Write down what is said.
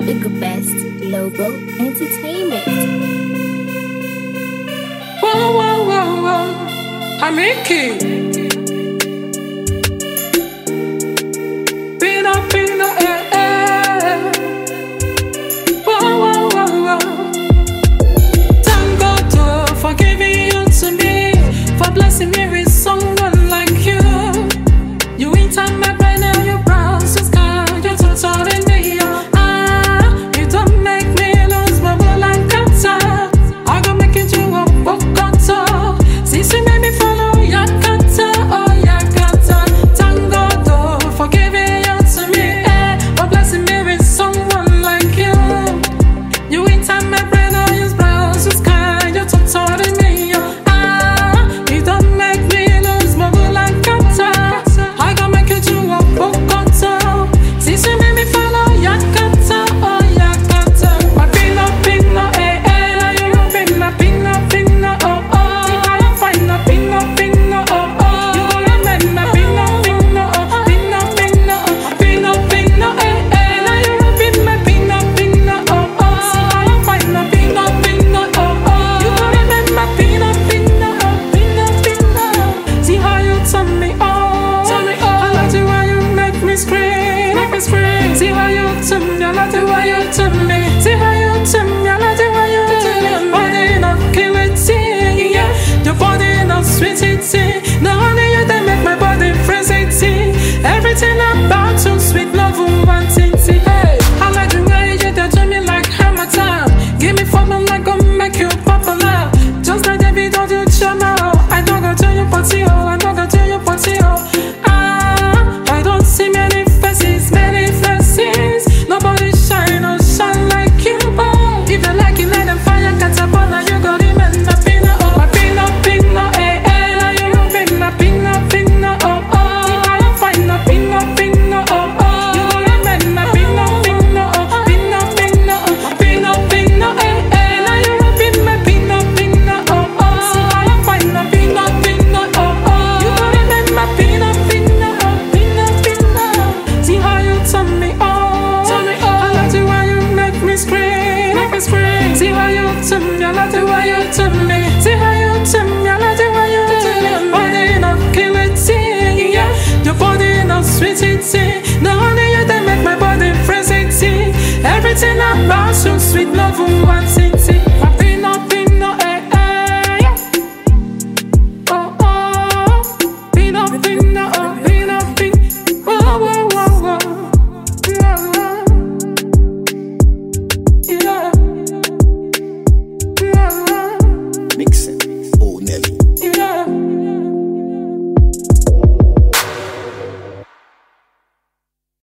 Bigger Best Global Entertainment. Whoa, whoa, whoa, whoa. I'm Mickey. Pina, eh, eh. Whoa, whoa, whoa, whoa. Thank God for giving you to me, for blessing me with someone like you. You ain't time my brain and your brows just can't. You're totally me. You don't make me lose my will and cancer. I go make it you up, Bokoto. Since you made me follow your cancer, oh your cancer. Thank God for giving you to me, for blessing me with someone like you. You ain't time my brain or your brows just can't. You're totally me. You don't make me lose my will and cancer. I go make it you up, Bokoto. Since you made me follow your cancer, oh your cancer. My pina, eh, eh. Now you been my pina, oh, oh. See how you find my pina, oh, oh. You gonna make my pina, oh, pina, eh, eh. Now you been my pina, oh, oh. See how you find my pina, oh, oh. You gonna make my pina, oh, pina. See how you turn me on. I like the way you make me scream, See how you turn me, I like the way you turn me. See how you turn me, I like the way you turn me. Body not kill it, yeah. Your body not sweet it, now only you that make my body frenzy, everything about you, sweet love, want it, hey. I like the way you do me like hammer time. Give me formula like gonna make you popular. Just like David on your channel. I don't go to your party, oh, I don't go to your party, oh. I don't see many faces. Nobody shine or shine like you, oh. If you like it, let them fire catapult. You got him and my pina, oh. My pina, eh, eh. Now you been my pina, oh, oh. See how you find my pina, oh, oh. You got him and my pina, oh. Pina, eh, eh. Now you been my pina, oh, oh. See how you find my pina, oh, oh. You got him and my pina, oh, pina. See how you turn me on. I like the way you make me scream, See how you turn me, I like the way you turn me. See how you turn me, I like the way you turn me. Body not kill it, yeah. Your body not sweet it, now only you that make my body frenzy, everything about you, sweet love, what's